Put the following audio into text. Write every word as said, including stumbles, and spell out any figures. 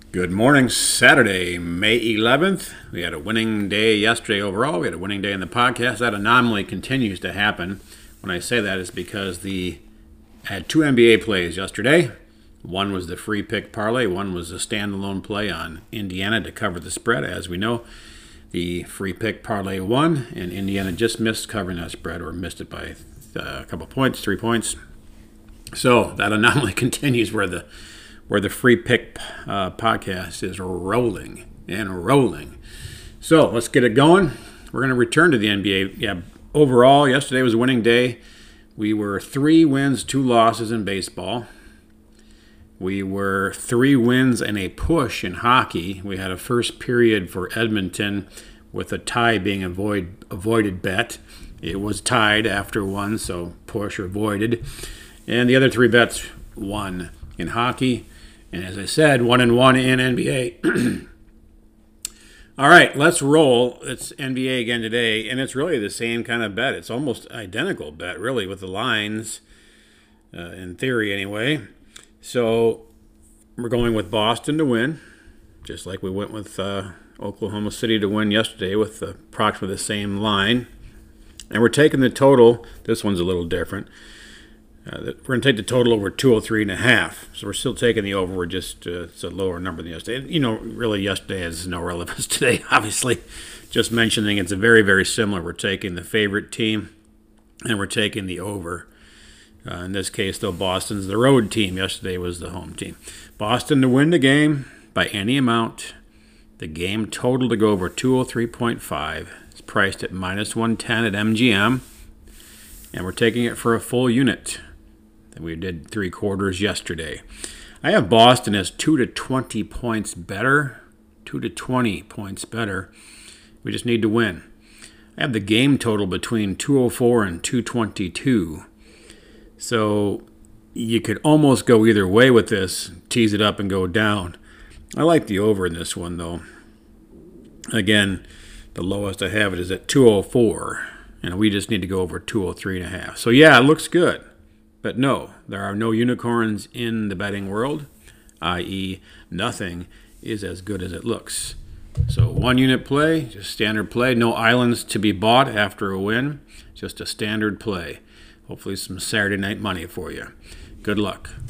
Good morning, Saturday, May eleventh. We had a winning day yesterday overall. We had a winning day in the podcast. That anomaly continues to happen. When I say that, it's because the I had two N B A plays yesterday. One was the free pick parlay. One was a standalone play on Indiana to cover the spread. As we know, the free pick parlay won, and Indiana just missed covering that spread, or missed it by uh, a couple points, three points. So that anomaly continues where the where the free pick uh, podcast is rolling and rolling. So let's get it going. We're going to return to the N B A. Yeah, overall, yesterday was a winning day. We were three wins, two losses in baseball. We were three wins and a push in hockey. We had a first period for Edmonton with a tie being avoid, avoided bet. It was tied after one, so push or avoided. And the other three bets won in hockey. And as I said, one and one in N B A. All right, let's roll. It's N B A again today, and it's really the same kind of bet. It's almost identical bet, really, with the lines, uh, in theory anyway. So we're going with Boston to win, just like we went with uh, Oklahoma City to win yesterday with approximately the same line. And we're taking the total. This one's a little different. Uh, we're going to take the total over two oh three and a half. So we're still taking the over. We're just, uh, it's a lower number than yesterday. You know, really yesterday has no relevance today, obviously. Just mentioning it's a very, very similar. We're taking the favorite team and we're taking the over. Uh, in this case, though, Boston's the road team. Yesterday was the home team. Boston to win the game by any amount. The game total to go over two oh three point five. It's priced at minus one ten at M G M. And we're taking it for a full unit. We did three quarters yesterday. I have Boston as two to twenty points better. two to twenty points better. We just need to win. I have the game total between two oh four and two twenty-two. So you could almost go either way with this, tease it up and go down. I like the over in this one, though. Again, the lowest I have it is at two oh four, and we just need to go over two oh three and a half. So yeah, it looks good. But no, there are no unicorns in the betting world, that is nothing is as good as it looks. So one unit play, just standard play, no islands to be bought after a win, just a standard play. Hopefully some Saturday night money for you. Good luck.